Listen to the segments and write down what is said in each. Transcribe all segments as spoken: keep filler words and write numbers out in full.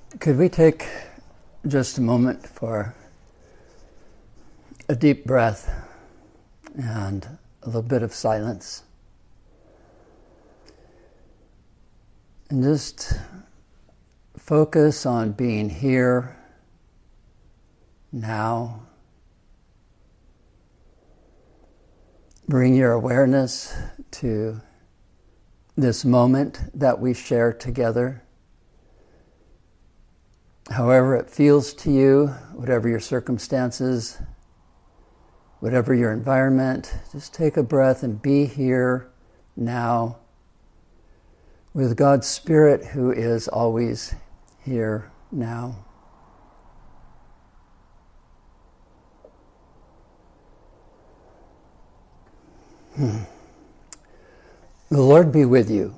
Could we take just a moment for a deep breath and a little bit of silence? And just focus on being here, now. Bring your awareness to this moment that we share together. However it feels to you, whatever your circumstances, whatever your environment, just take a breath and be here now with God's Spirit who is always here now. Hmm. The Lord be with you.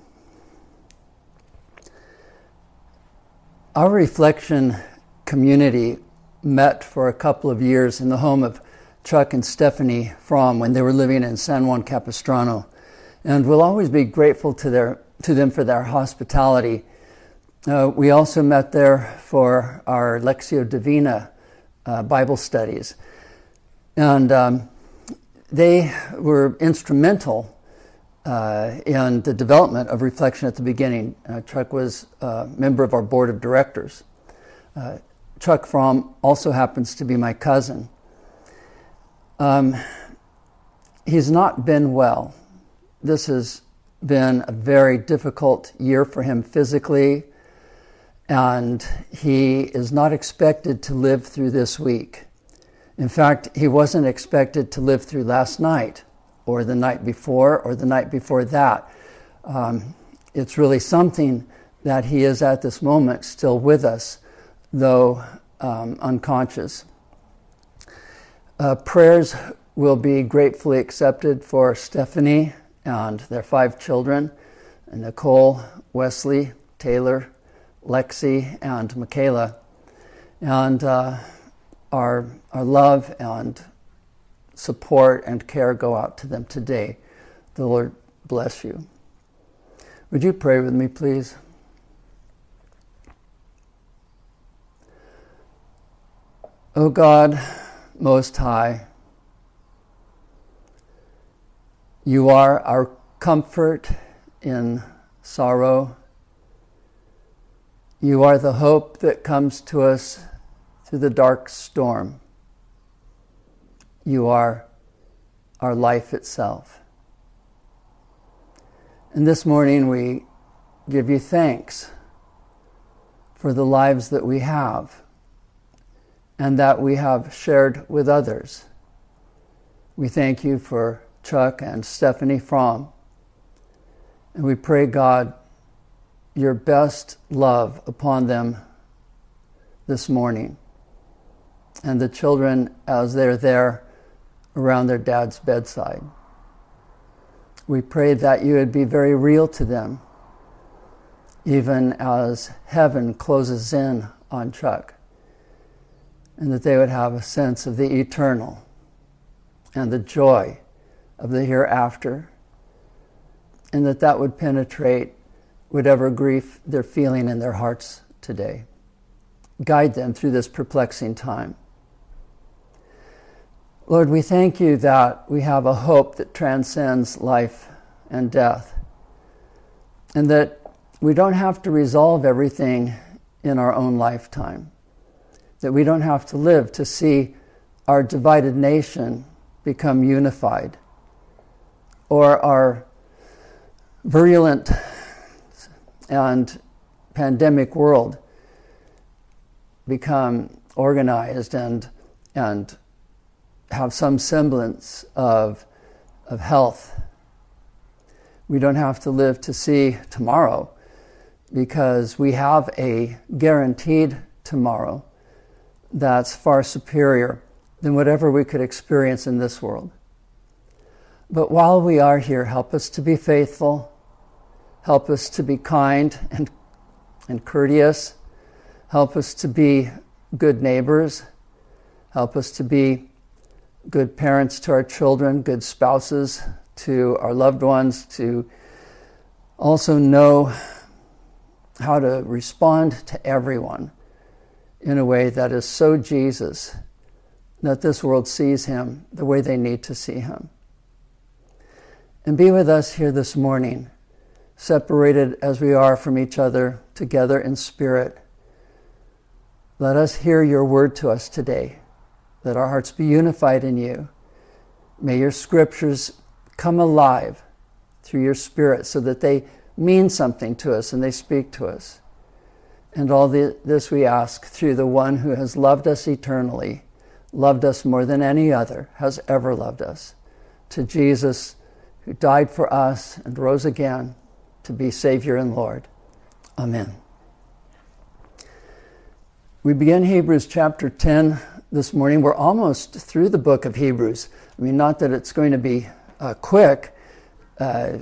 Our reflection community met for a couple of years in the home of Chuck and Stephanie Fromm when they were living in San Juan Capistrano, and we'll always be grateful to their to them for their hospitality. Uh, we also met there for our Lectio Divina uh, Bible studies, and um, they were instrumental Uh, in the development of Reflection at the beginning. Uh, Chuck was a member of our board of directors. Uh, Chuck Fromm also happens to be my cousin. Um, he's not been well. This has been a very difficult year for him physically, and he is not expected to live through this week. In fact, he wasn't expected to live through last night, or the night before, or the night before that. Um, it's really something that he is at this moment still with us, though um, unconscious. Uh, prayers will be gratefully accepted for Stephanie and their five children, Nicole, Wesley, Taylor, Lexi, and Michaela. And uh, our, our love and support and care go out to them today. The Lord bless you. Would you pray with me, please? O God, Most High, you are our comfort in sorrow. You are the hope that comes to us through the dark storm. You are our life itself. And this morning we give you thanks for the lives that we have and that we have shared with others. We thank you for Chuck and Stephanie Fromm. And we pray, God, your best love upon them this morning, and the children as they're there around their dad's bedside. We pray that you would be very real to them, even as heaven closes in on Chuck, and that they would have a sense of the eternal and the joy of the hereafter, and that that would penetrate whatever grief they're feeling in their hearts today. Guide them through this perplexing time. Lord, we thank you that we have a hope that transcends life and death, and that we don't have to resolve everything in our own lifetime, that we don't have to live to see our divided nation become unified, or our virulent and pandemic world become organized and and have some semblance of, of health. We don't have to live to see tomorrow, because we have a guaranteed tomorrow that's far superior than whatever we could experience in this world. But while we are here, help us to be faithful, help us to be kind and, and courteous, help us to be good neighbors, help us to be good parents to our children, good spouses to our loved ones, to also know how to respond to everyone in a way that is so Jesus that this world sees him the way they need to see him. And be with us here this morning, separated as we are from each other, together in spirit. Let us hear your word to us today. Let our hearts be unified in you. May your scriptures come alive through your spirit so that they mean something to us and they speak to us. And all the, this we ask through the one who has loved us eternally, loved us more than any other has ever loved us, to Jesus, who died for us and rose again to be Savior and Lord. Amen. We begin Hebrews chapter ten this morning. We're almost through the book of Hebrews. I mean, not that it's going to be uh, quick uh,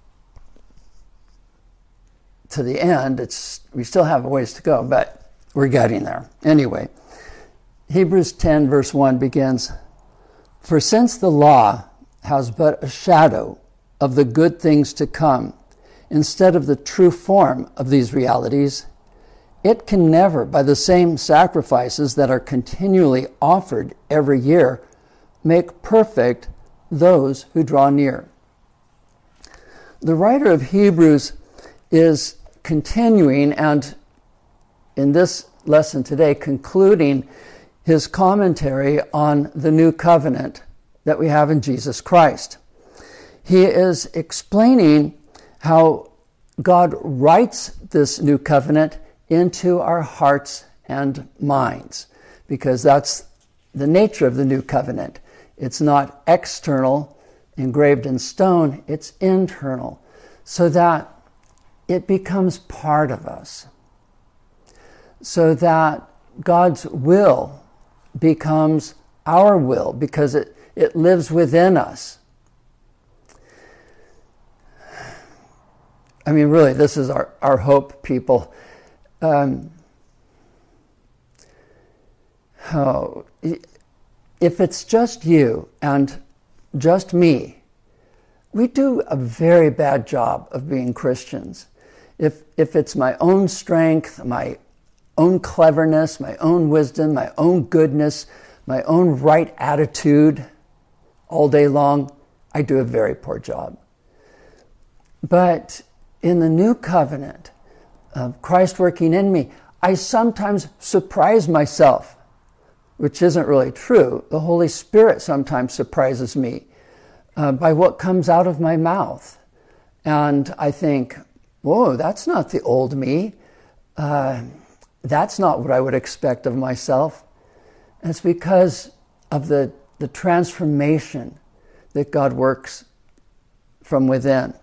to the end. It's we still have a ways to go, but we're getting there. Anyway, Hebrews ten verse one begins, "For since the law has but a shadow of the good things to come, instead of the true form of these realities, it can never, by the same sacrifices that are continually offered every year, make perfect those who draw near." The writer of Hebrews is continuing, and in this lesson today, concluding his commentary on the new covenant that we have in Jesus Christ. He is explaining how God writes this new covenant into our hearts and minds, because that's the nature of the new covenant. It's not external, engraved in stone, it's internal, so that it becomes part of us, so that God's will becomes our will, because it, it lives within us. I mean, really, this is our, our hope, people. Um, oh, if it's just you and just me, we do a very bad job of being Christians. If if it's my own strength, my own cleverness, my own wisdom, my own goodness, my own right attitude all day long, I do a very poor job. But in the new covenant of Christ working in me, I sometimes surprise myself, which isn't really true. The Holy Spirit sometimes surprises me uh, by what comes out of my mouth. And I think, whoa, that's not the old me. Uh, that's not what I would expect of myself. And it's because of the, the transformation that God works from within.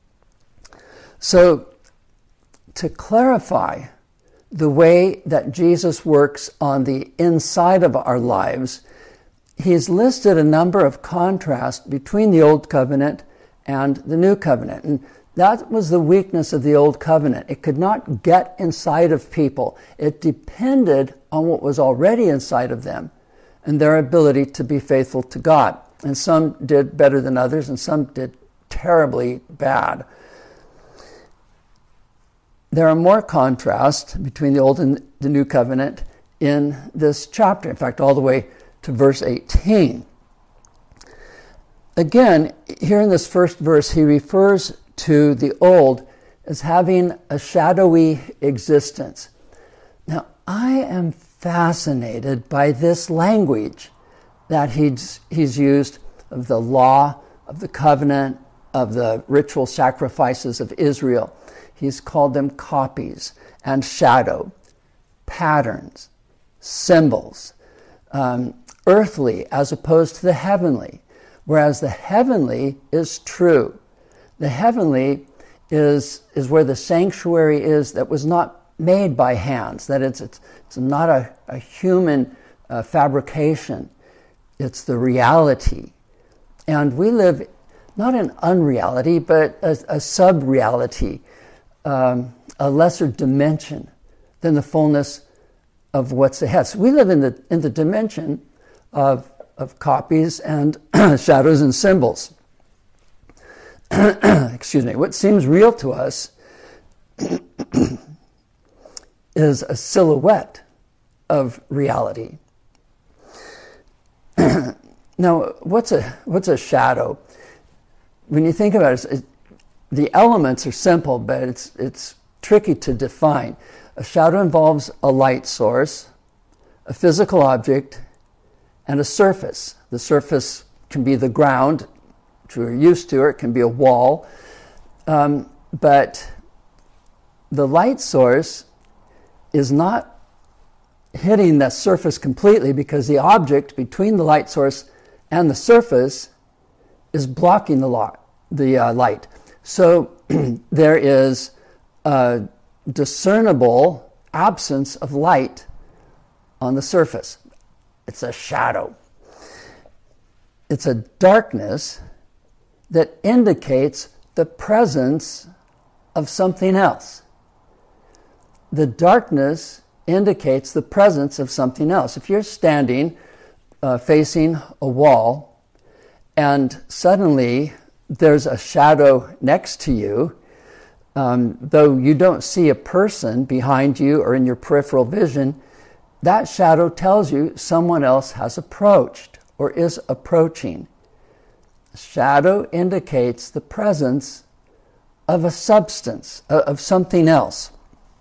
So, to clarify the way that Jesus works on the inside of our lives, he's listed a number of contrasts between the Old Covenant and the New Covenant. And that was the weakness of the Old Covenant. It could not get inside of people. It depended on what was already inside of them and their ability to be faithful to God. And some did better than others, and some did terribly bad. There are more contrasts between the Old and the New Covenant in this chapter. In fact, all the way to verse eighteen. Again, here in this first verse, he refers to the Old as having a shadowy existence. Now, I am fascinated by this language that he's, he's used of the law, of the covenant, of the ritual sacrifices of Israel. He's called them copies and shadow, patterns, symbols, um, earthly as opposed to the heavenly, whereas the heavenly is true. The heavenly is, is where the sanctuary is that was not made by hands, that it's, it's, it's not a, a human uh, fabrication. It's the reality. And we live not in unreality, but a, a sub-reality, um, a lesser dimension than the fullness of what's ahead. So we live in the in the dimension of of copies and shadows and symbols. Excuse me. What seems real to us is a silhouette of reality. Now, what's a what's a shadow? When you think about it, it, the elements are simple, but it's it's tricky to define. A shadow involves a light source, a physical object, and a surface. The surface can be the ground, which we're used to, or it can be a wall. Um, but the light source is not hitting the surface completely, because the object between the light source and the surface is blocking the, lo- the uh, light. So there is a discernible absence of light on the surface. It's a shadow. It's a darkness that indicates the presence of something else. The darkness indicates the presence of something else. If you're standing uh, facing a wall and suddenly there's a shadow next to you, um, though you don't see a person behind you or in your peripheral vision, that shadow tells you someone else has approached or is approaching. Shadow indicates the presence of a substance, of something else.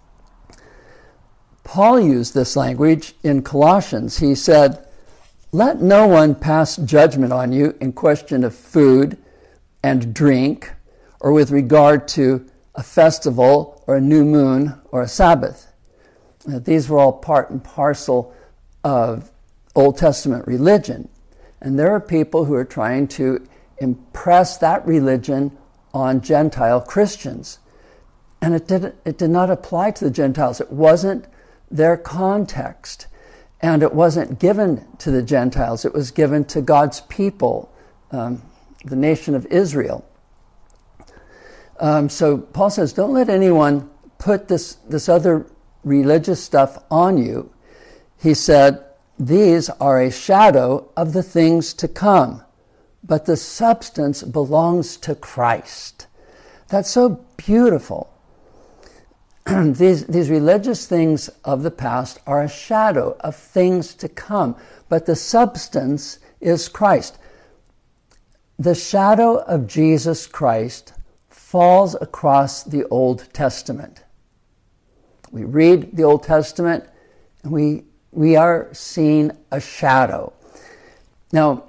Paul used this language in Colossians. He said, "Let no one pass judgment on you in question of food and drink, or with regard to a festival or a new moon or a Sabbath." Now, these were all part and parcel of Old Testament religion. And there are people who are trying to impress that religion on Gentile Christians. And it did, it did not apply to the Gentiles. It wasn't their context. And it wasn't given to the Gentiles. It was given to God's people, um, the nation of Israel. Um, so Paul says, don't let anyone put this, this other religious stuff on you. He said, these are a shadow of the things to come, but the substance belongs to Christ. That's so beautiful. these, these religious things of the past are a shadow of things to come, but the substance is Christ. The shadow of Jesus Christ falls across the Old Testament. We read the Old Testament, and we we are seeing a shadow. Now,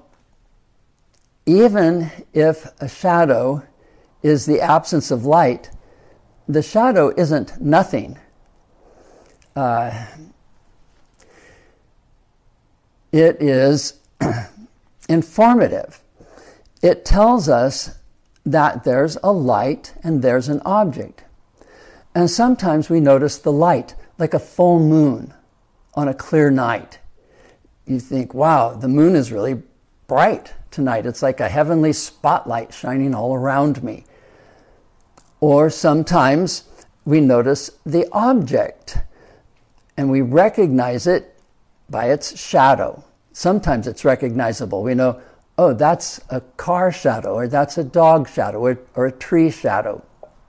even if a shadow is the absence of light, the shadow isn't nothing. Uh, it is informative. It tells us that there's a light and there's an object. And sometimes we notice the light, like a full moon on a clear night. You think, wow, the moon is really bright tonight. It's like a heavenly spotlight shining all around me. Or sometimes we notice the object and we recognize it by its shadow. Sometimes it's recognizable. We know, oh, that's a car shadow, or that's a dog shadow, or, or a tree shadow.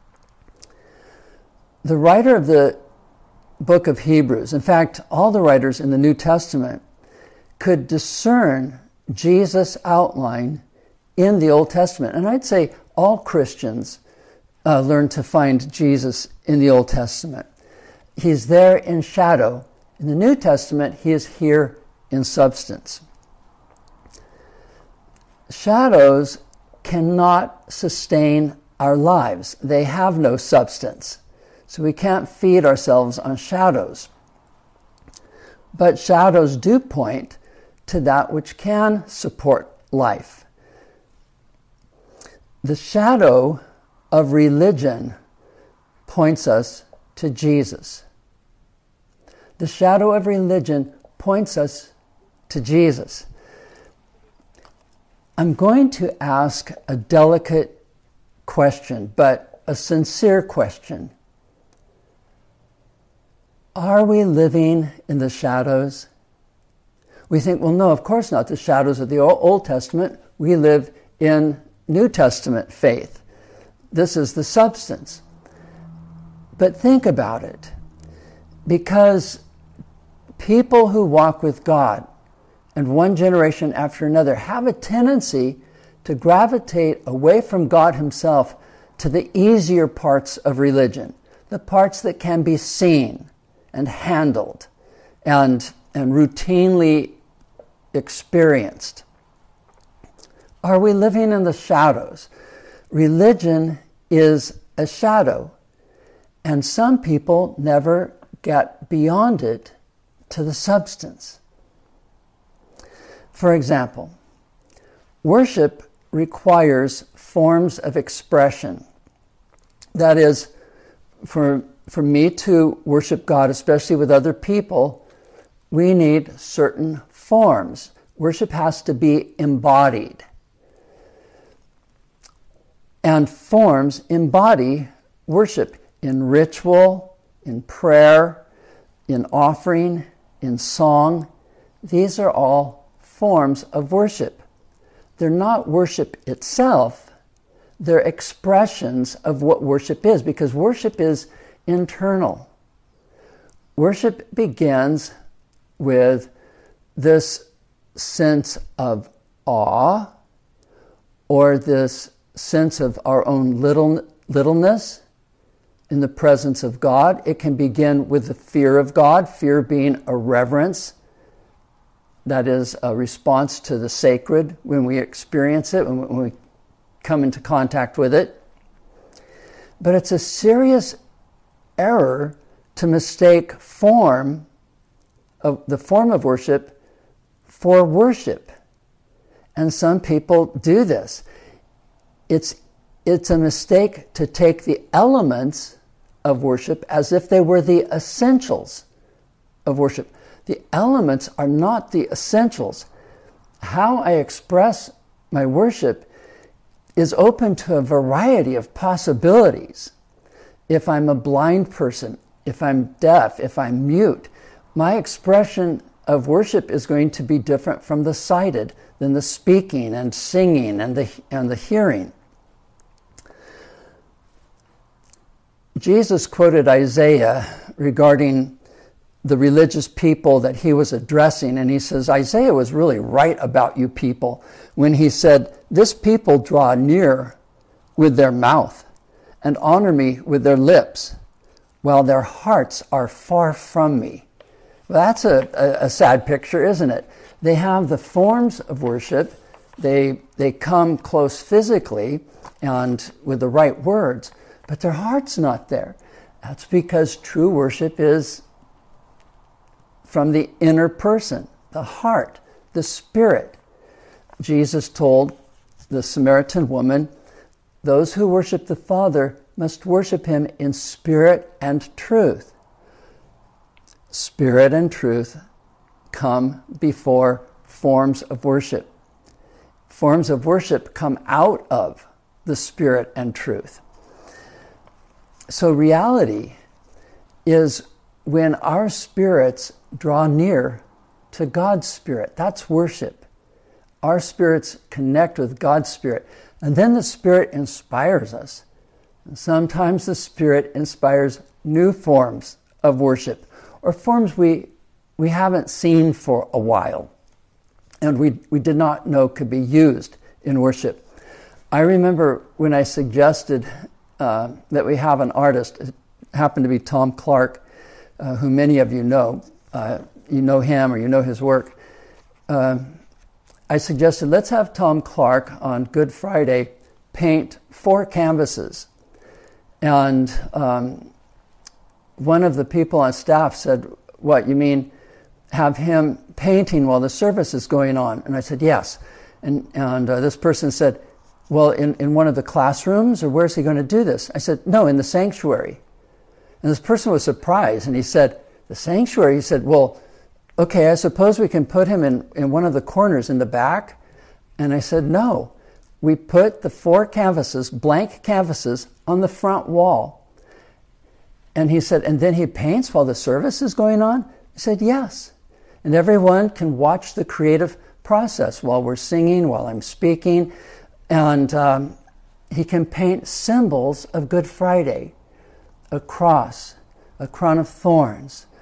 The writer of the book of Hebrews, in fact, all the writers in the New Testament, could discern Jesus' outline in the Old Testament. And I'd say all Christians uh, learn to find Jesus in the Old Testament. He's there in shadow. In the New Testament, he is here in substance. Shadows cannot sustain our lives. They have no substance. So we can't feed ourselves on shadows. But shadows do point to that which can support life. The shadow of religion points us to Jesus. The shadow of religion points us to Jesus. I'm going to ask a delicate question, but a sincere question. Are we living in the shadows? We think, well, no, of course not. The shadows of the Old Testament. We live in New Testament faith. This is the substance. But think about it. Because people who walk with God, and one generation after another, have a tendency to gravitate away from God himself to the easier parts of religion, the parts that can be seen and handled and, and routinely experienced. Are we living in the shadows? Religion is a shadow, and some people never get beyond it to the substance. For example, worship requires forms of expression. That is, for, for me to worship God, especially with other people, we need certain forms. Worship has to be embodied. And forms embody worship in ritual, in prayer, in offering, in song. These are all forms of worship. They're not worship itself. They're expressions of what worship is, because worship is internal. Worship begins with this sense of awe, or this sense of our own little, littleness in the presence of God. It can begin with the fear of God, fear being a reverence, that is a response to the sacred when we experience it, when we come into contact with it. But it's a serious error to mistake form of the form of worship for worship. And some people do this. It's, it's a mistake to take the elements of worship as if they were the essentials of worship. The elements are not the essentials. How I express my worship is open to a variety of possibilities. If I'm a blind person, if I'm deaf, if I'm mute, my expression of worship is going to be different from the sighted than the speaking and singing and the, and the hearing. Jesus quoted Isaiah regarding the religious people that he was addressing, and he says, Isaiah was really right about you people when he said, this people draw near with their mouth and honor me with their lips, while their hearts are far from me. Well, that's a, a, a sad picture, isn't it? They have the forms of worship, they, they come close physically and with the right words, but their heart's not there. That's because true worship is from the inner person, the heart, the spirit. Jesus told the Samaritan woman, those who worship the Father must worship him in spirit and truth. Spirit and truth come before forms of worship. Forms of worship come out of the spirit and truth. So reality is when our spirits draw near to God's Spirit. That's worship. Our spirits connect with God's Spirit. And then the Spirit inspires us. And sometimes the Spirit inspires new forms of worship, or forms we, we haven't seen for a while and we, we did not know could be used in worship. I remember when I suggested uh, that we have an artist, it happened to be Tom Clark, Uh, who many of you know. Uh, you know him or you know his work. Uh, I suggested let's have Tom Clark on Good Friday paint four canvases. And um, one of the people on staff said, what, you mean have him painting while the service is going on? And I said, yes. And, and uh, this person said, well, in, in one of the classrooms, or where's he going to do this? I said, no, in the sanctuary. And this person was surprised, and he said, the sanctuary? He said, well, okay, I suppose we can put him in, in one of the corners in the back? And I said, no. We put the four canvases, blank canvases, on the front wall. And he said, and then he paints while the service is going on? I said, yes. And everyone can watch the creative process while we're singing, while I'm speaking. And um, he can paint symbols of Good Friday. A cross, a crown of thorns,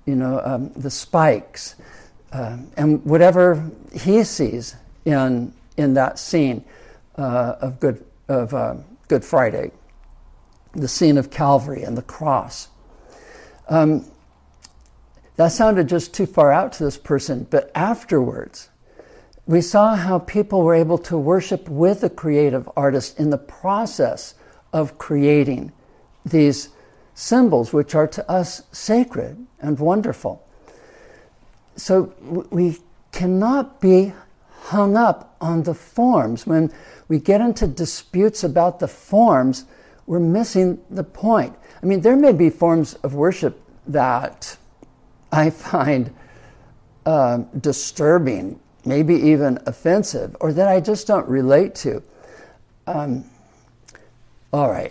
you know, um, the spikes, uh, and whatever he sees in in that scene uh, of Good of uh, Good Friday, the scene of Calvary and the cross. Um, that sounded just too far out to this person, but afterwards, we saw how people were able to worship with a creative artist in the process of creating these symbols, which are to us sacred and wonderful. So we cannot be hung up on the forms. When we get into disputes about the forms, we're missing the point. I mean, there may be forms of worship that I find uh, disturbing, maybe even offensive, or that I just don't relate to. Um, all right.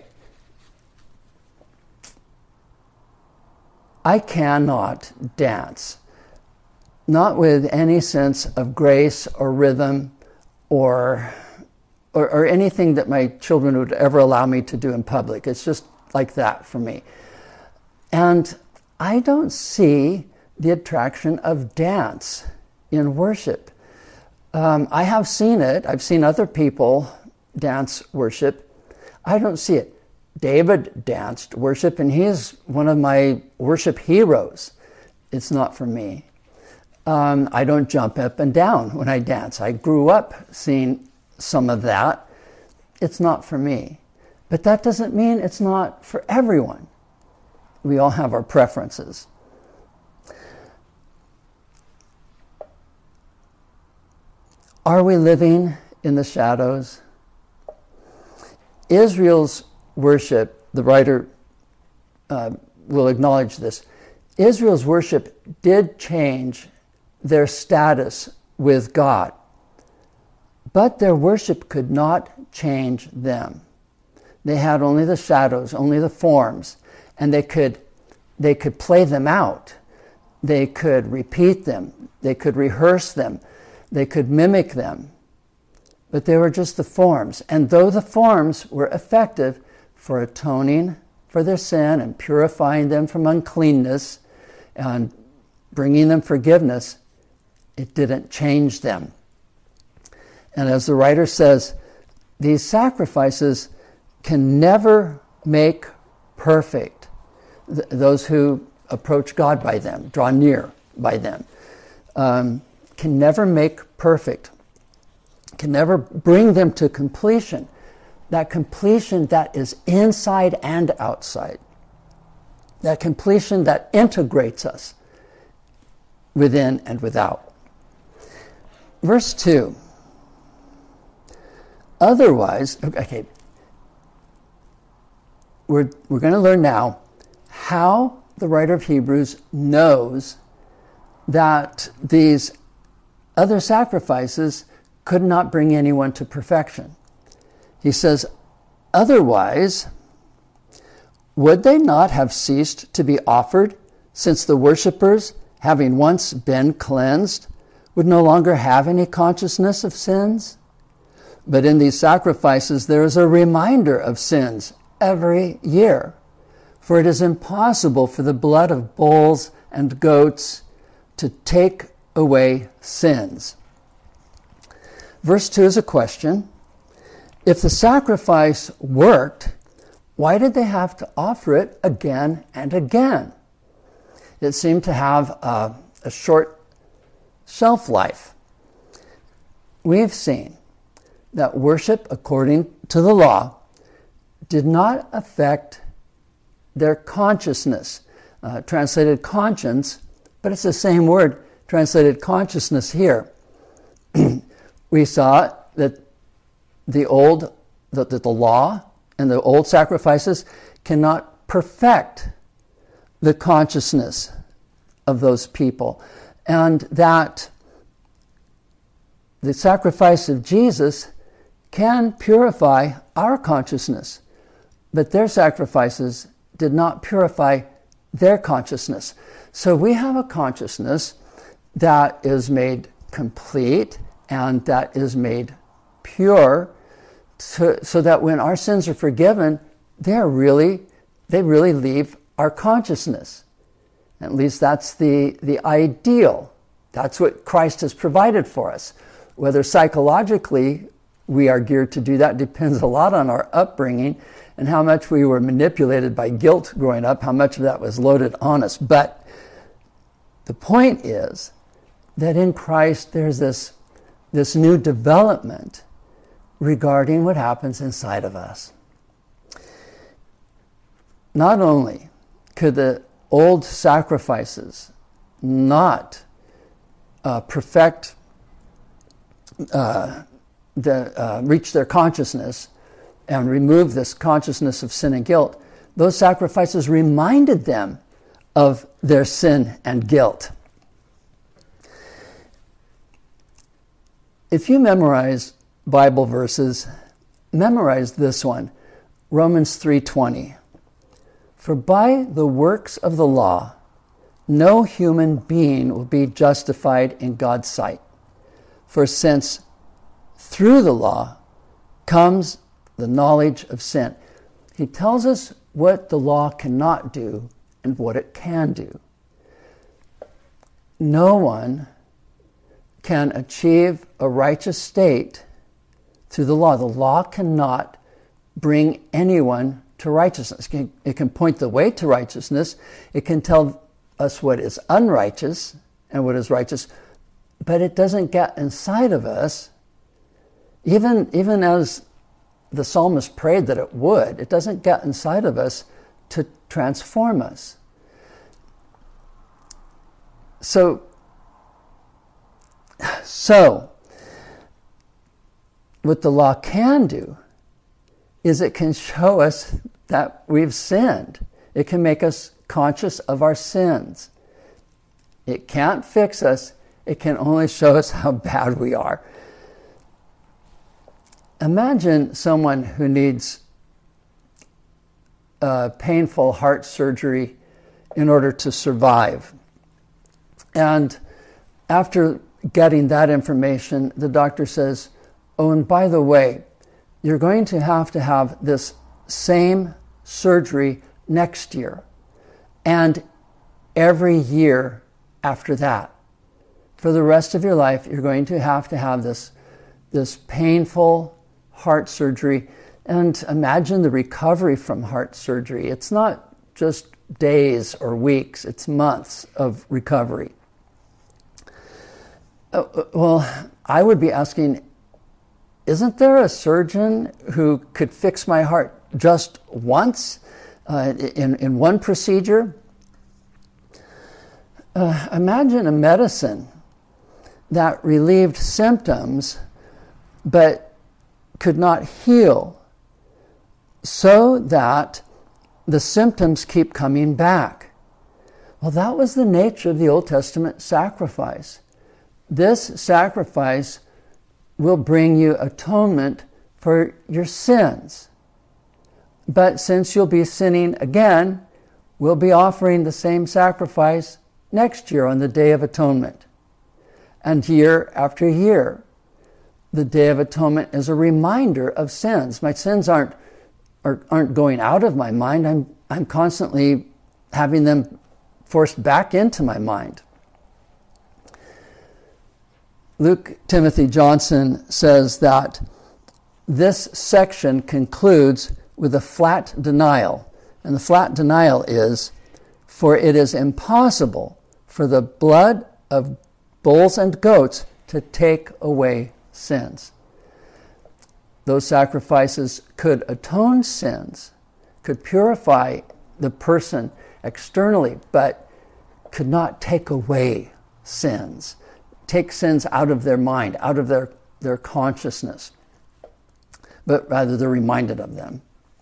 I cannot dance, not with any sense of grace or rhythm or, or or anything that my children would ever allow me to do in public. It's just like that for me. And I don't see the attraction of dance in worship. Um, I have seen it. I've seen other people dance worship. I don't see it. David danced worship, and he's one of my worship heroes. It's not for me. Um, I don't jump up and down when I dance. I grew up seeing some of that. It's not for me. But that doesn't mean it's not for everyone. We all have our preferences. Are we living in the shadows? Israel's worship, the writer uh, will acknowledge this, Israel's worship did change their status with God, but their worship could not change them. They had only the shadows, only the forms, and they could they could play them out. They could repeat them. They could rehearse them. They could mimic them. But they were just the forms. And though the forms were effective for atoning for their sin and purifying them from uncleanness and bringing them forgiveness, it didn't change them. And as the writer says, these sacrifices can never make perfect th- those who approach God by them, draw near by them. Um, can never make perfect, can never bring them to completion. That completion that is inside and outside. That completion that integrates us within and without. Verse two. Otherwise, okay, we're, we're going to learn now how the writer of Hebrews knows that these other sacrifices could not bring anyone to perfection. He says, otherwise, would they not have ceased to be offered, since the worshippers, having once been cleansed, would no longer have any consciousness of sins? But in these sacrifices there is a reminder of sins every year, for it is impossible for the blood of bulls and goats to take away sins. Verse two is a question. If the sacrifice worked, why did they have to offer it again and again? It seemed to have a, a short shelf life. We've seen that worship according to the law did not affect their consciousness. Uh, translated conscience, but it's the same word, translated consciousness here. We saw that the old, that the, the law and the old sacrifices cannot perfect the consciousness of those people, and that the sacrifice of Jesus can purify our consciousness, but their sacrifices did not purify their consciousness. So we have a consciousness that is made complete and that is made pure, so, so that when our sins are forgiven, they're really, they really leave our consciousness. At least that's the, the ideal. That's what Christ has provided for us. Whether psychologically we are geared to do that depends a lot on our upbringing and how much we were manipulated by guilt growing up, how much of that was loaded on us. But the point is that in Christ there's this, this new development regarding what happens inside of us. Not only could the old sacrifices not uh, perfect, uh, the, uh, reach their consciousness and remove this consciousness of sin and guilt, those sacrifices reminded them of their sin and guilt. If you memorize Bible verses, memorize this one, Romans three twenty. For by the works of the law, no human being will be justified in God's sight. For since through the law comes the knowledge of sin. He tells us what the law cannot do and what it can do. No one can achieve a righteous state through the law. The law cannot bring anyone to righteousness. It can point the way to righteousness. It can tell us what is unrighteous and what is righteous, but it doesn't get inside of us, even, even as the psalmist prayed that it would. It doesn't get inside of us to transform us. So, so what the law can do is it can show us that we've sinned. It can make us conscious of our sins. It can't fix us. It can only show us how bad we are. Imagine someone who needs uh, painful heart surgery in order to survive. And after getting that information, the doctor says, oh, and by the way, you're going to have to have this same surgery next year and every year after that. For the rest of your life, you're going to have to have this, this painful heart surgery. And imagine the recovery from heart surgery. It's not just days or weeks, it's months of recovery. Uh, well, I would be asking, isn't there a surgeon who could fix my heart just once uh, in, in one procedure? Uh, imagine a medicine that relieved symptoms but could not heal, so that the symptoms keep coming back. Well, that was the nature of the Old Testament sacrifice. This sacrifice will bring you atonement for your sins. But since you'll be sinning again, we'll be offering the same sacrifice next year on the Day of Atonement. And year after year, the Day of Atonement is a reminder of sins. My sins aren't aren't going out of my mind. I'm I'm constantly having them forced back into my mind. Luke Timothy Johnson says that this section concludes with a flat denial. And the flat denial is, for it is impossible for the blood of bulls and goats to take away sins. Those sacrifices could atone sins, could purify the person externally, but could not take away sins. Take sins out of their mind, out of their, their consciousness, but rather they're reminded of them.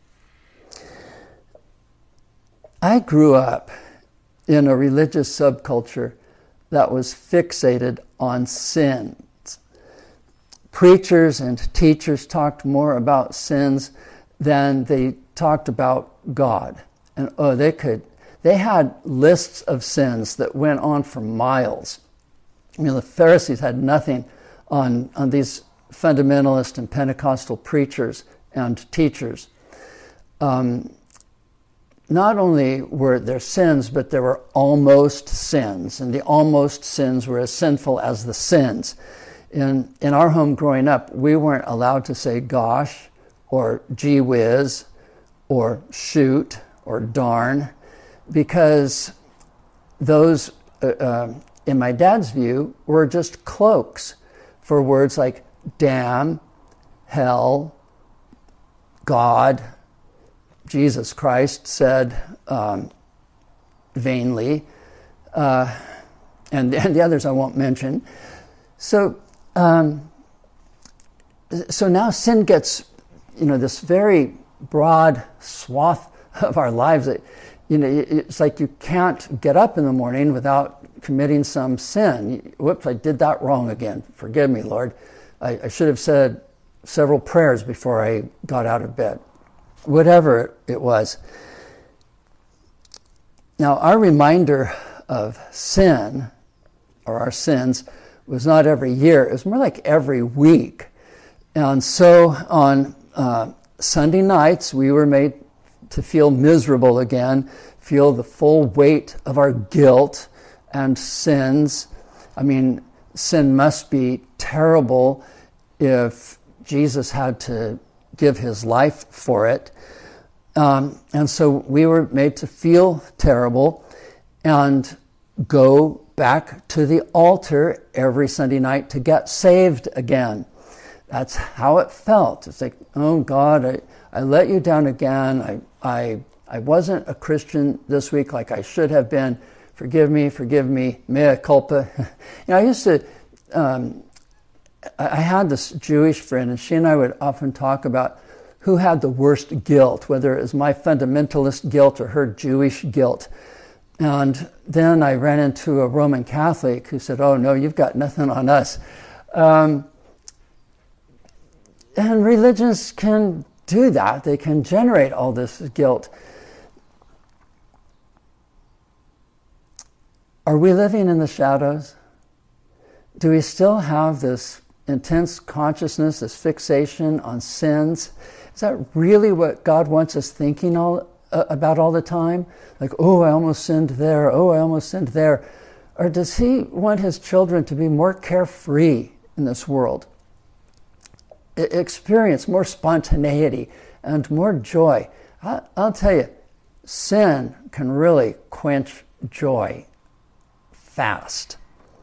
I grew up in a religious subculture that was fixated on sins. Preachers and teachers talked more about sins than they talked about God. And oh, they could, they had lists of sins that went on for miles. I mean, the Pharisees had nothing on, on these fundamentalist and Pentecostal preachers and teachers. Um, not only were there sins, but there were almost sins, and the almost sins were as sinful as the sins. In, in our home growing up, we weren't allowed to say gosh, or gee whiz, or shoot, or darn, because those, uh, uh, in my dad's view, were just cloaks for words like damn, hell, God. Jesus Christ said um, vainly, uh, and, and the others I won't mention. So, um, so now sin gets, you know, this very broad swath of our lives. That, you know, it's like you can't get up in the morning without committing some sin. Whoops, I did that wrong again. Forgive me, Lord. I, I should have said several prayers before I got out of bed. Whatever it was. Now, our reminder of sin, or our sins, was not every year. It was more like every week. And so on uh, Sunday nights, we were made to feel miserable again, feel the full weight of our guilt and sins. I mean, sin must be terrible if Jesus had to give his life for it. Um, and so we were made to feel terrible and go back to the altar every Sunday night to get saved again. That's how it felt. It's like, oh God, I, I let you down again. I, I, I wasn't a Christian this week like I should have been. Forgive me, forgive me, mea culpa. You know, I used to, um, I had this Jewish friend, and she and I would often talk about who had the worst guilt, whether it was my fundamentalist guilt or her Jewish guilt. And then I ran into a Roman Catholic who said, oh no, you've got nothing on us. Um, and religions can do that. They can generate all this guilt. Are we living in the shadows? Do we still have this intense consciousness, this fixation on sins? Is that really what God wants us thinking all uh, about all the time? Like, oh, I almost sinned there. Oh, I almost sinned there. Or does he want his children to be more carefree in this world? I- experience more spontaneity and more joy. I- I'll tell you, sin can really quench joy fast.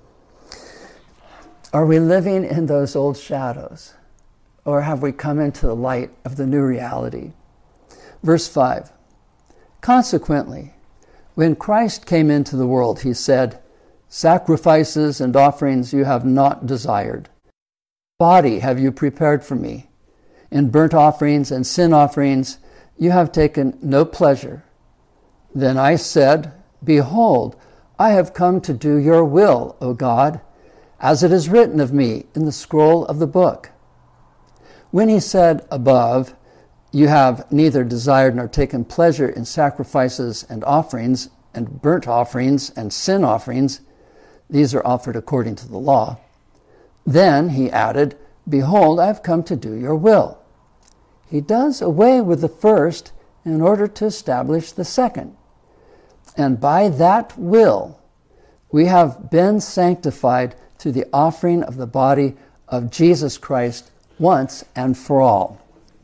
Are we living in those old shadows? Or have we come into the light of the new reality? Verse five. Consequently, when Christ came into the world, he said, sacrifices and offerings you have not desired. Body have you prepared for me. In burnt offerings and sin offerings you have taken no pleasure. Then I said, behold, I have come to do your will, O God, as it is written of me in the scroll of the book. When he said above, you have neither desired nor taken pleasure in sacrifices and offerings, and burnt offerings and sin offerings, these are offered according to the law. Then he added, behold, I have come to do your will. He does away with the first in order to establish the second. And by that will, we have been sanctified through the offering of the body of Jesus Christ once and for all.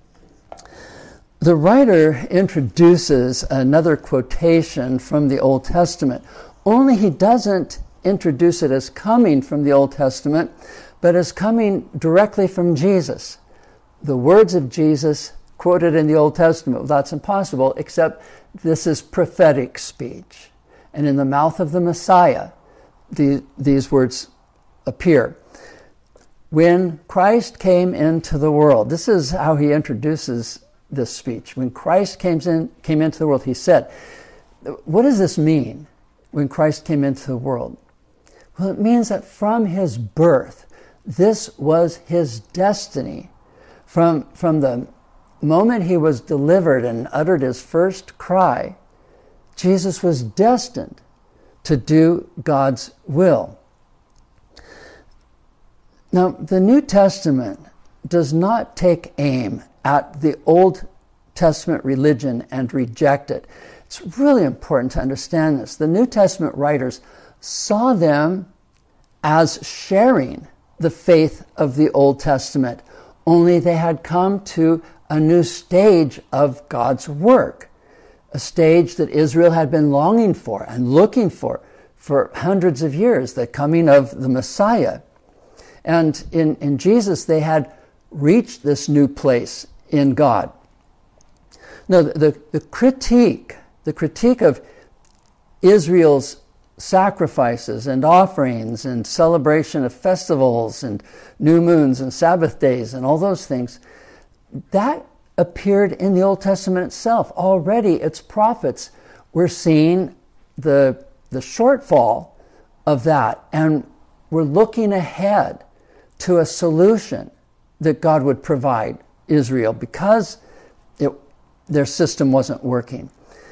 The writer introduces another quotation from the Old Testament, only he doesn't introduce it as coming from the Old Testament, but as coming directly from Jesus. The words of Jesus quoted in the Old Testament, well, that's impossible, except this is prophetic speech. And in the mouth of the Messiah, the, these words appear. When Christ came into the world, this is how he introduces this speech. When Christ came in, came into the world, he said, what does this mean, when Christ came into the world? Well, it means that from his birth, this was his destiny. From, from the moment he was delivered and uttered his first cry, Jesus was destined to do God's will. Now, the New Testament does not take aim at the Old Testament religion and reject it. It's really important to understand this. The New Testament writers saw them as sharing the faith of the Old Testament, only they had come to a new stage of God's work, a stage that Israel had been longing for and looking for for hundreds of years, the coming of the Messiah. And in, in Jesus, they had reached this new place in God. Now, the, the, the critique, the critique of Israel's sacrifices and offerings and celebration of festivals and new moons and Sabbath days and all those things, that appeared in the Old Testament itself. Already its prophets were seeing the, the shortfall of that, and were looking ahead to a solution that God would provide Israel because it, their system wasn't working.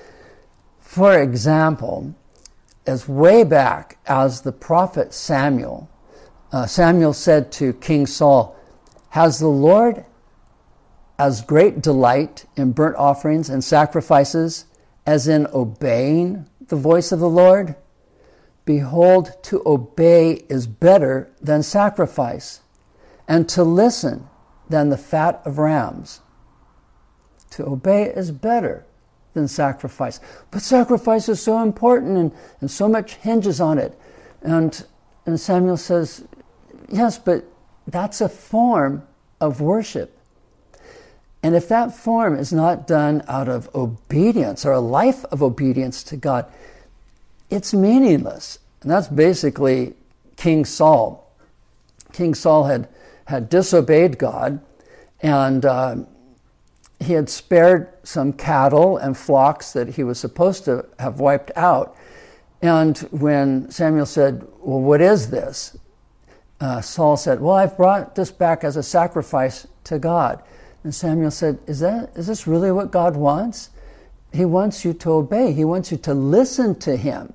For example, as way back as the prophet Samuel, uh, Samuel said to King Saul, "Has the Lord as great delight in burnt offerings and sacrifices as in obeying the voice of the Lord? Behold, to obey is better than sacrifice, and to listen than the fat of rams." To obey is better than sacrifice. But sacrifice is so important, and, and so much hinges on it. And, and Samuel says, yes, but that's a form of worship. And if that form is not done out of obedience or a life of obedience to God, it's meaningless. And that's basically King Saul. King Saul had, had disobeyed God, and uh, he had spared some cattle and flocks that he was supposed to have wiped out. And when Samuel said, well, what is this? Uh, Saul said, well, I've brought this back as a sacrifice to God. And Samuel said, is that is this really what God wants? He wants you to obey. He wants you to listen to him.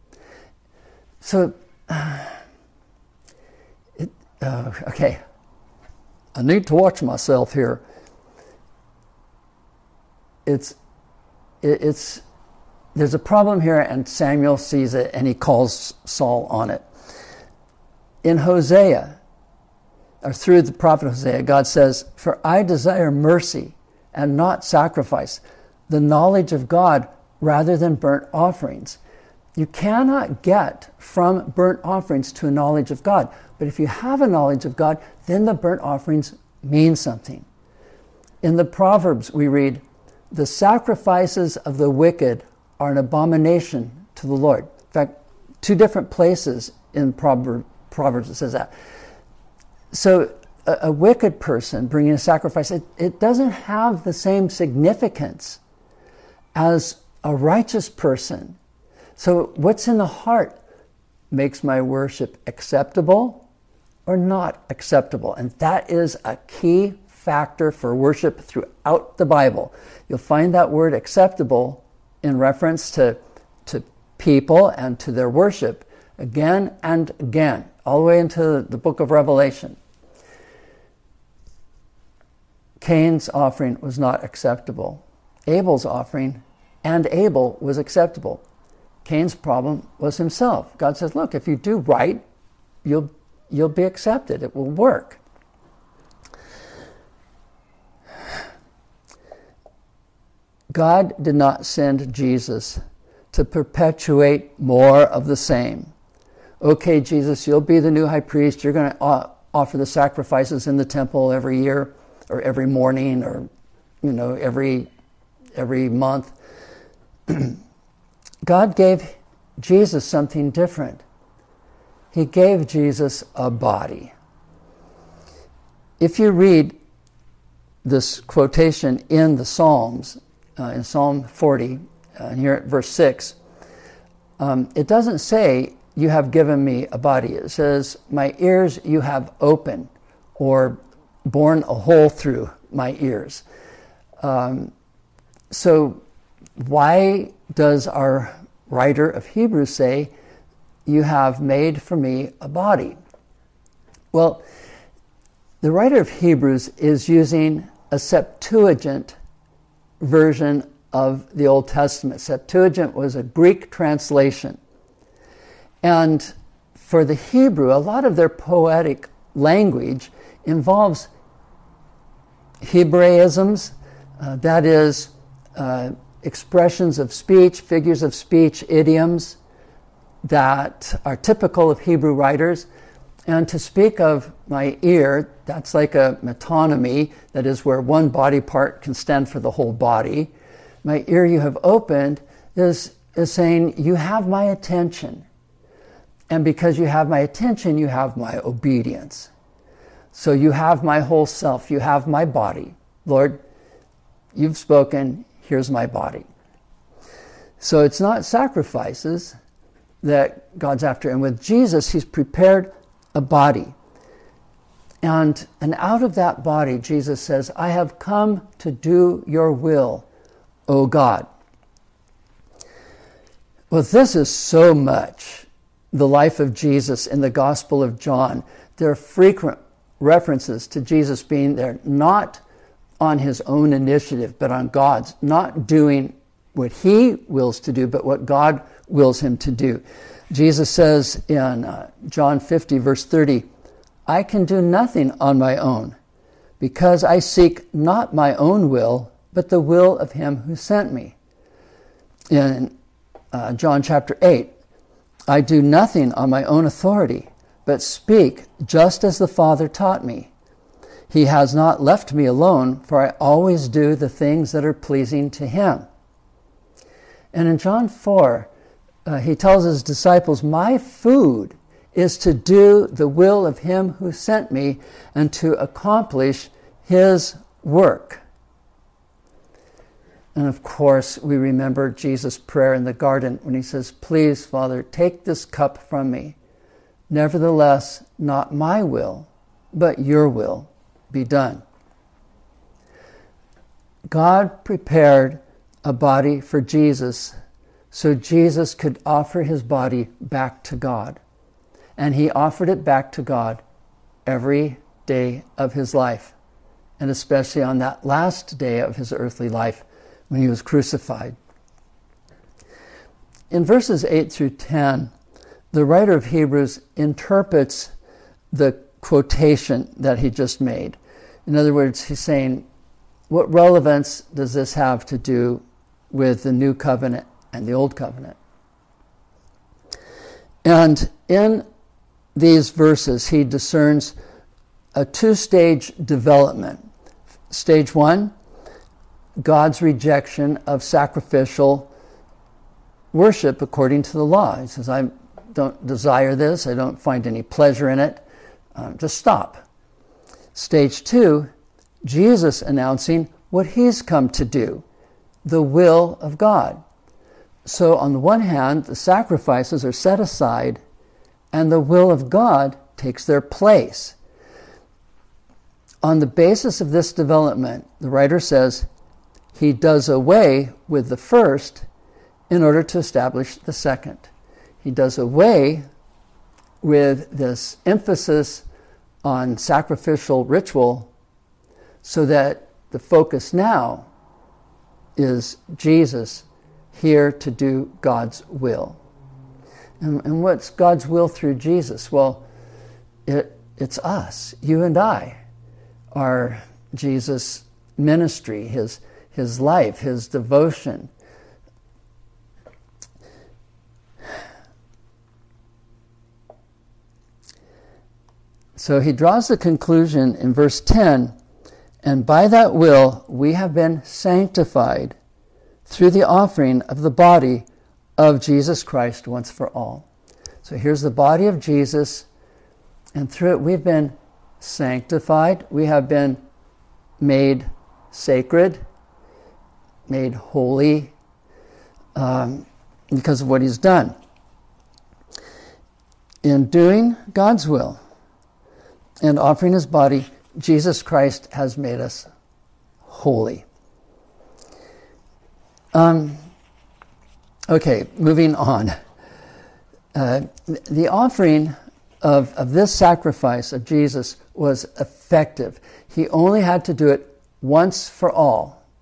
So, uh, it, uh, okay, I need to watch myself here. It's, it, it's, there's a problem here, and Samuel sees it, and he calls Saul on it. In Hosea, or through the prophet Hosea, God says, "For I desire mercy and not sacrifice, the knowledge of God rather than burnt offerings." You cannot get from burnt offerings to a knowledge of God. But if you have a knowledge of God, then the burnt offerings mean something. In the Proverbs, we read, "The sacrifices of the wicked are an abomination to the Lord." In fact, two different places in Proverbs it says that. So a, a wicked person bringing a sacrifice, it, it doesn't have the same significance as a righteous person. So what's in the heart makes my worship acceptable or not acceptable. And that is a key factor for worship throughout the Bible. You'll find that word acceptable in reference to, to people and to their worship again and again, all the way into the book of Revelation. Cain's offering was not acceptable. Abel's offering and Abel was acceptable. Cain's problem was himself. God says, look, if you do right, you'll, you'll be accepted. It will work. God did not send Jesus to perpetuate more of the same. Okay, Jesus, you'll be the new high priest. You're going to uh, offer the sacrifices in the temple every year or every morning or, you know, every, every month. God gave Jesus something different. He gave Jesus a body. If you read this quotation in the Psalms, uh, in Psalm forty, uh, and here at verse six, um, it doesn't say, "You have given me a body." It says, "My ears you have opened," or "born a hole through my ears." Um, so why does our writer of Hebrews say, "You have made for me a body"? Well, the writer of Hebrews is using a Septuagint version of the Old Testament. Septuagint was a Greek translation. And for the Hebrew, a lot of their poetic language involves Hebraisms, uh, that is, uh, expressions of speech, figures of speech, idioms that are typical of Hebrew writers. And to speak of my ear, that's like a metonymy, that is where one body part can stand for the whole body. My ear you have opened is, is saying, you have my attention. And because you have my attention, you have my obedience. So you have my whole self, you have my body. Lord, you've spoken, here's my body. So it's not sacrifices that God's after. And with Jesus, he's prepared a body. And, and out of that body, Jesus says, I have come to do your will, O God. Well, this is so much the life of Jesus in the Gospel of John. There are frequent references to Jesus being there, not on his own initiative, but on God's, not doing what he wills to do, but what God wills him to do. Jesus says in uh, John fifty, verse thirty, I can do nothing on my own, because I seek not my own will, but the will of him who sent me. In uh, John chapter eight, I do nothing on my own authority, but speak just as the Father taught me. He has not left me alone, for I always do the things that are pleasing to him. And in John four, uh, he tells his disciples, my food is to do the will of him who sent me and to accomplish his work. And of course, we remember Jesus' prayer in the garden when he says, please, Father, take this cup from me. Nevertheless, not my will, but your will be done. God prepared a body for Jesus so Jesus could offer his body back to God. And he offered it back to God every day of his life, and especially on that last day of his earthly life when he was crucified. In verses eight through ten, the writer of Hebrews interprets the quotation that he just made. In other words, he's saying, what relevance does this have to do with the new covenant and the old covenant? And in these verses, he discerns a two-stage development. Stage one, God's rejection of sacrificial worship according to the law. He says, I don't desire this. I don't find any pleasure in it. Um, just stop. Stage two, Jesus announcing what he's come to do, the will of God. So on the one hand, the sacrifices are set aside and the will of God takes their place. On the basis of this development, the writer says, he does away with the first in order to establish the second. He does away with this emphasis on sacrificial ritual so that the focus now is Jesus here to do God's will. And, and what's God's will through Jesus? Well, it, it's us, you and I, are Jesus' ministry, his, his life, his devotion. So he draws the conclusion in verse ten, and by that will we have been sanctified through the offering of the body of Jesus Christ once for all. So here's the body of Jesus, and through it we've been sanctified. We have been made sacred, made holy, um, because of what he's done. In doing God's will and offering his body, Jesus Christ has made us holy. Um, okay, moving on. Uh, the offering of, of this sacrifice of Jesus was effective. He only had to do it once for all.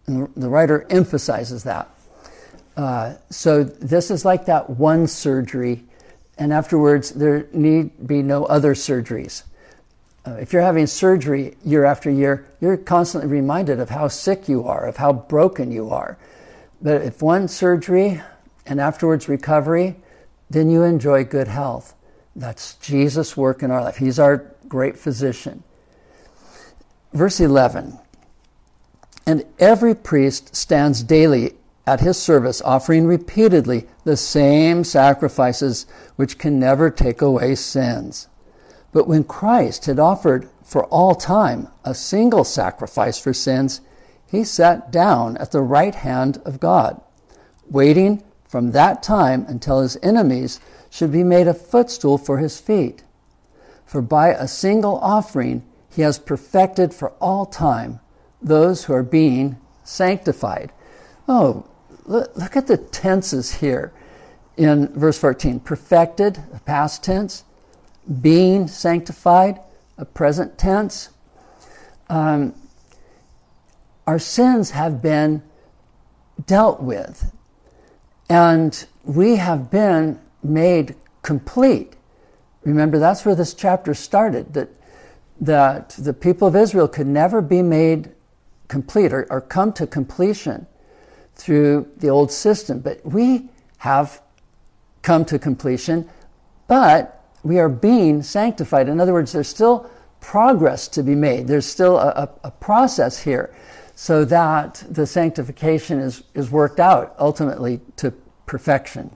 And the writer emphasizes that. Uh, so this is like that one surgery, and afterwards there need be no other surgeries. Uh, if you're having surgery year after year, you're constantly reminded of how sick you are, of how broken you are. But if one surgery and afterwards recovery, then you enjoy good health. That's Jesus' work in our life. He's our great physician. Verse eleven, and every priest stands daily at his service, offering repeatedly the same sacrifices which can never take away sins. But when Christ had offered for all time a single sacrifice for sins, he sat down at the right hand of God, waiting from that time until his enemies should be made a footstool for his feet. For by a single offering he has perfected for all time those who are being sanctified. Oh, look, look at the tenses here in verse fourteen. Perfected, a past tense. Being sanctified, a present tense. Um, our sins have been dealt with, and we have been made complete. Remember, that's where this chapter started, that, that the people of Israel could never be made complete or, or come to completion through the old system. But we have come to completion, but we are being sanctified. In other words, there's still progress to be made. There's still a, a, a process here so that the sanctification is, is worked out ultimately to perfection.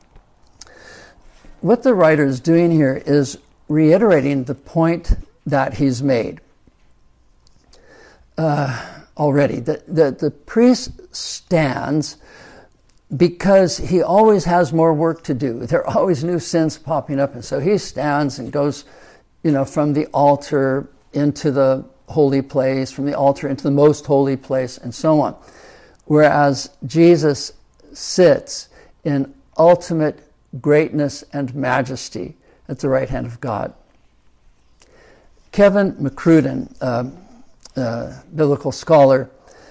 What the writer is doing here is reiterating the point that he's made uh, already. The, the, the priest stands because he always has more work to do. There are always new sins popping up, and so he stands and goes, you know, from the altar into the holy place, from the altar into the most holy place, and so on. Whereas Jesus sits in ultimate greatness and majesty at the right hand of God. Kevin McCrudden, uh, a biblical scholar,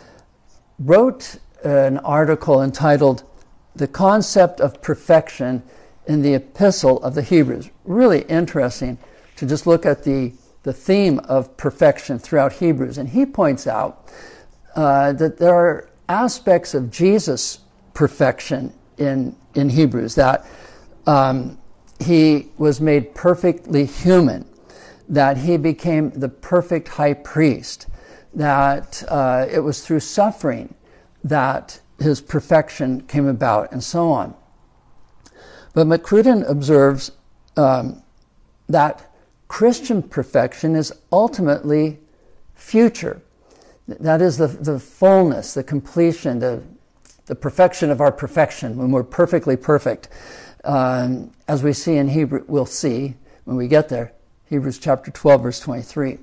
wrote an article entitled "The Concept of Perfection in the Epistle of the Hebrews." Really interesting to just look at the, the theme of perfection throughout Hebrews. And he points out uh, that there are aspects of Jesus' perfection in, in Hebrews, that um, he was made perfectly human, that he became the perfect high priest, that uh, it was through suffering that his perfection came about, and so on. But McCrudden observes um, that Christian perfection is ultimately future. That is the, the fullness, the completion, the, the perfection of our perfection, when we're perfectly perfect. Um, as we see in Hebrew, we'll see when we get there, Hebrews chapter twelve, verse twenty-three.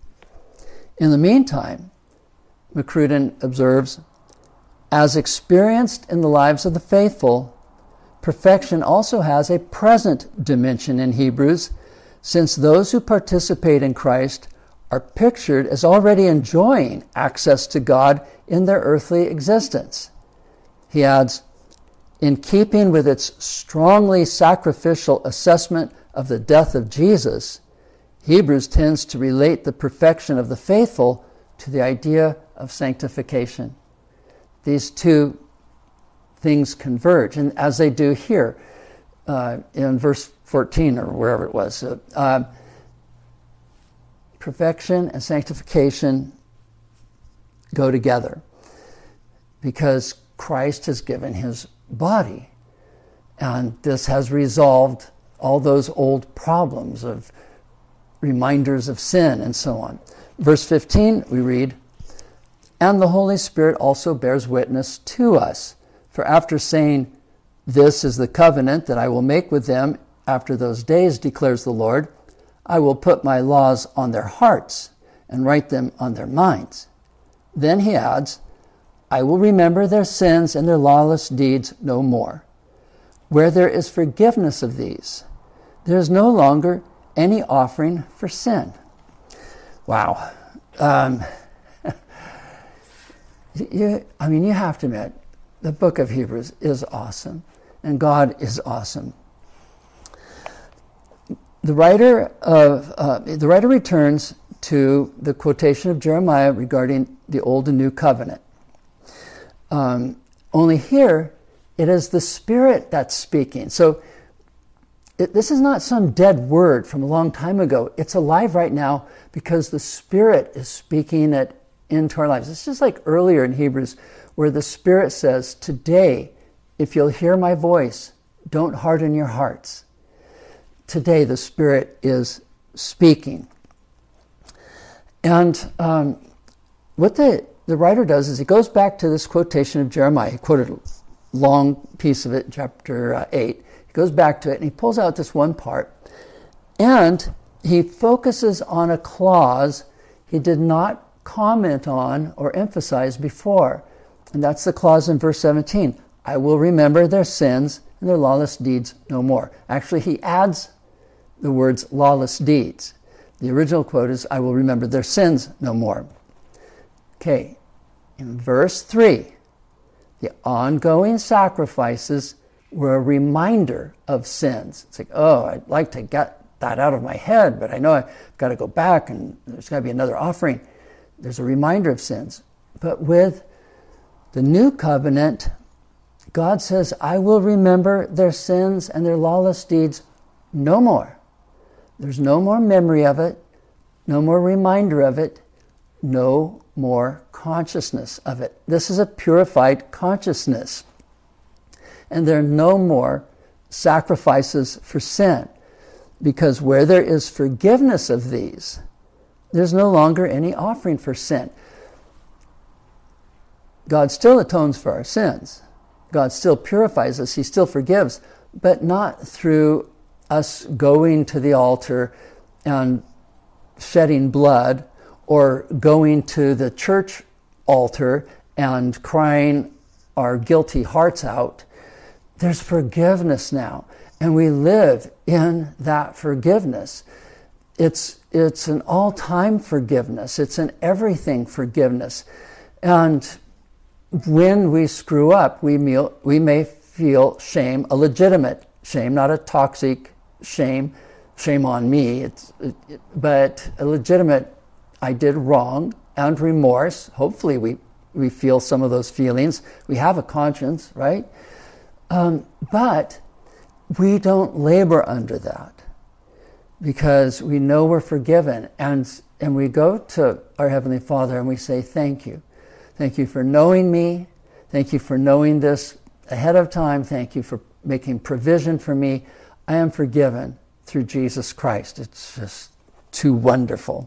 In the meantime, McCrudden observes, as experienced in the lives of the faithful, perfection also has a present dimension in Hebrews, since those who participate in Christ are pictured as already enjoying access to God in their earthly existence. He adds, in keeping with its strongly sacrificial assessment of the death of Jesus, Hebrews tends to relate the perfection of the faithful to the idea of sanctification. These two things converge, and as they do here uh, in verse fourteen or wherever it was, uh, uh, perfection and sanctification go together because Christ has given his body, and this has resolved all those old problems of reminders of sin and so on. Verse fifteen, we read, and the Holy Spirit also bears witness to us. For after saying, this is the covenant that I will make with them after those days, declares the Lord, I will put my laws on their hearts and write them on their minds. Then he adds, I will remember their sins and their lawless deeds no more. Where there is forgiveness of these, there is no longer any offering for sin. Wow. Um, You, I mean, you have to admit, the book of Hebrews is awesome, and God is awesome. The writer of uh, the writer returns to the quotation of Jeremiah regarding the Old and New Covenant. Um, only here, it is the Spirit that's speaking. So it, this is not some dead word from a long time ago. It's alive right now because the Spirit is speaking it into our lives. It's just like earlier in Hebrews where the Spirit says, today, if you'll hear my voice, don't harden your hearts. Today, the Spirit is speaking. And um, what the, the writer does is he goes back to this quotation of Jeremiah. He quoted a long piece of it, chapter uh, eight. He goes back to it and he pulls out this one part. And he focuses on a clause he did not comment on or emphasize before. And that's the clause in verse seventeen. I will remember their sins and their lawless deeds no more. Actually, he adds the words lawless deeds. The original quote is, I will remember their sins no more. Okay, in verse three, the ongoing sacrifices were a reminder of sins. It's like, oh, I'd like to get that out of my head, but I know I've got to go back and there's got to be another offering. There's a reminder of sins. But with the new covenant, God says, I will remember their sins and their lawless deeds no more. There's no more memory of it, no more reminder of it, no more consciousness of it. This is a purified consciousness. And there are no more sacrifices for sin, because where there is forgiveness of these, there's no longer any offering for sin. God still atones for our sins. God still purifies us. He still forgives, but not through us going to the altar and shedding blood, or going to the church altar and crying our guilty hearts out. There's forgiveness now, and we live in that forgiveness. It's it's an all-time forgiveness. It's an everything forgiveness. And when we screw up, we may, we may feel shame, a legitimate shame, not a toxic shame, shame on me, it's, it, but a legitimate, I did wrong, and remorse. Hopefully we, we feel some of those feelings. We have a conscience, right? Um, but we don't labor under that because we know we're forgiven. And, and we go to our Heavenly Father and we say, thank you. Thank you for knowing me. Thank you for knowing this ahead of time. Thank you for making provision for me. I am forgiven through Jesus Christ. It's just too wonderful.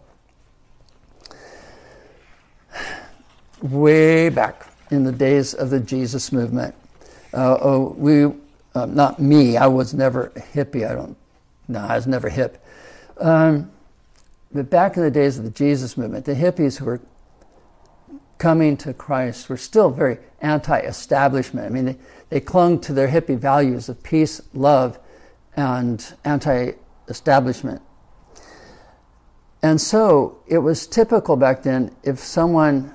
Way back in the days of the Jesus movement, uh, oh, we, uh, not me, I was never a hippie. I don't, no, I was never hip. Um, but back in the days of the Jesus movement, the hippies who were coming to Christ were still very anti-establishment. I mean, they, they clung to their hippie values of peace, love, and anti-establishment. And so it was typical back then if someone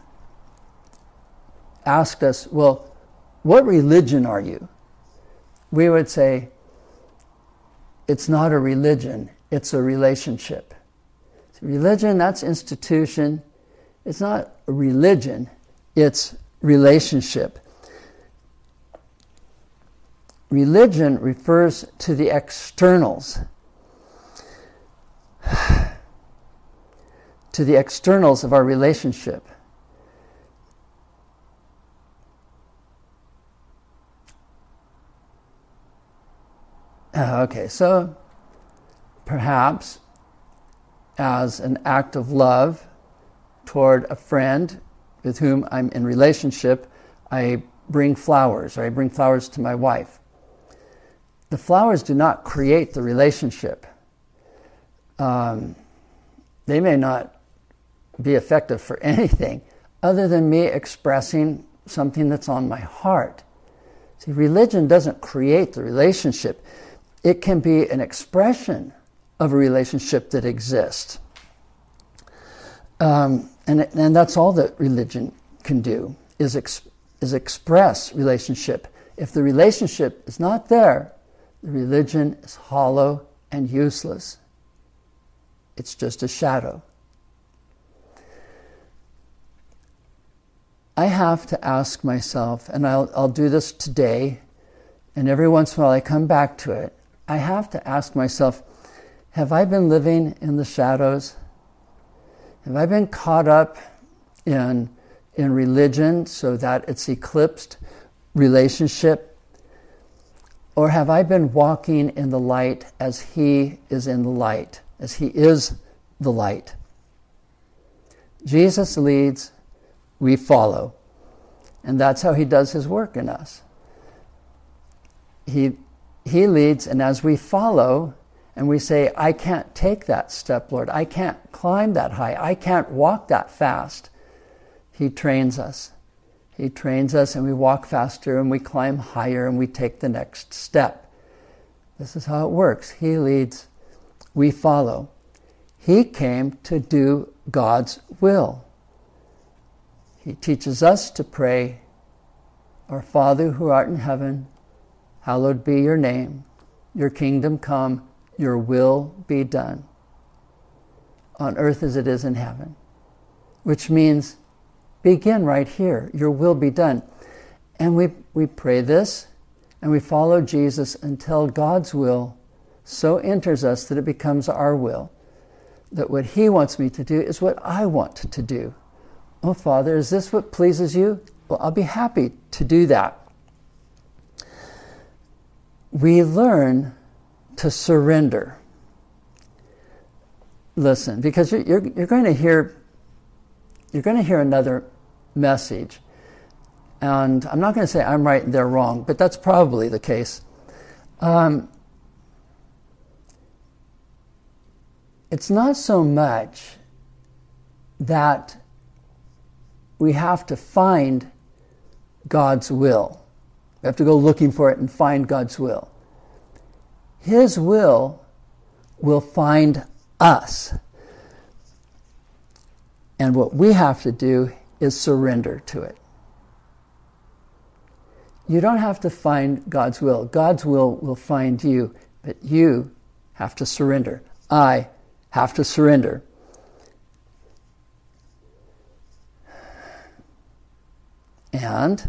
asked us, well, what religion are you? We would say, it's not a religion, it's a relationship. So religion, that's institution. It's not a religion, it's relationship. Religion refers to the externals, to the externals of our relationship. Uh, okay, so perhaps as an act of love toward a friend with whom I'm in relationship, I bring flowers, or I bring flowers to my wife. The flowers do not create the relationship. Um, they may not be effective for anything other than me expressing something that's on my heart. See, religion doesn't create the relationship. It can be an expression of a relationship that exists. Um, and, and that's all that religion can do. is, ex- is express relationship. If the relationship is not there, the religion is hollow and useless. It's just a shadow. I have to ask myself, and I'll, I'll do this today, and every once in a while I come back to it, I have to ask myself, have I been living in the shadows? Have I been caught up in, in religion so that it's eclipsed relationship? Or have I been walking in the light as He is in the light, as He is the light? Jesus leads, we follow. And that's how He does His work in us. He, he leads, and as we follow, and we say, I can't take that step, Lord. I can't climb that high. I can't walk that fast. He trains us. He trains us, and we walk faster, and we climb higher, and we take the next step. This is how it works. He leads, we follow. He came to do God's will. He teaches us to pray, Our Father who art in heaven, hallowed be your name. Your kingdom come, your will be done, on earth as it is in heaven. Which means, begin right here. Your will be done. And we, we pray this, and we follow Jesus until God's will so enters us that it becomes our will. That what He wants me to do is what I want to do. Oh, Father, is this what pleases you? Well, I'll be happy to do that. We learn to surrender. Listen, because you're, you're, you're going to hear, you're going to hear another message. And I'm not going to say I'm right and they're wrong, but that's probably the case. Um, it's not so much that we have to find God's will. We have to go looking for it and find God's will. His will will find us. And what we have to do is surrender to it. You don't have to find God's will. God's will will find you, but you have to surrender. I have to surrender. And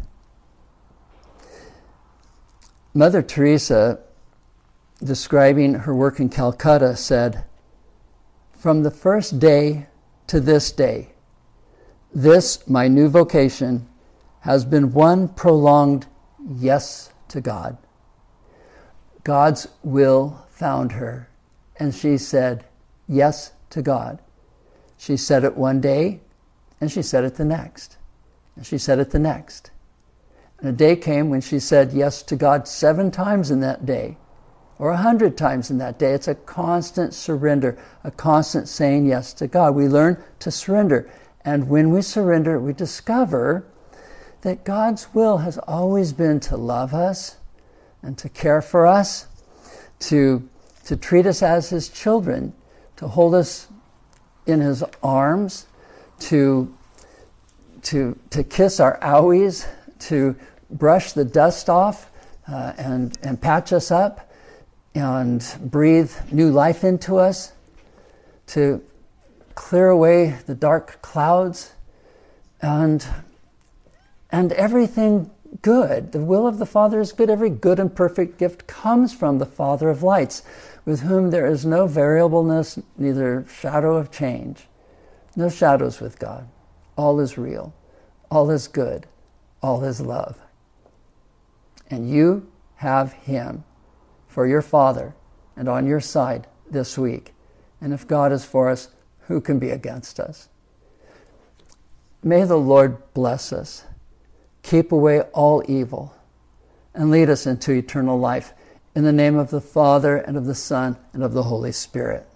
Mother Teresa, describing her work in Calcutta, said, from the first day to this day, this, my new vocation, has been one prolonged yes to God. God's will found her, and she said yes to God. She said it one day, and she said it the next. And she said it the next. And a day came when she said yes to God seven times in that day, or a hundred times in that day. It's a constant surrender, a constant saying yes to God. We learn to surrender. And when we surrender, we discover that God's will has always been to love us and to care for us, to, to treat us as His children, to hold us in His arms, to to to kiss our owies, to brush the dust off uh, and, and patch us up and breathe new life into us, to clear away the dark clouds and, and everything good. The will of the Father is good. Every good and perfect gift comes from the Father of lights, with whom there is no variableness, neither shadow of change. No shadows with God. All is real. All is good. All is love. And you have Him for your Father and on your side this week. And if God is for us, who can be against us? May the Lord bless us, keep away all evil, and lead us into eternal life. In the name of the Father, and of the Son, and of the Holy Spirit.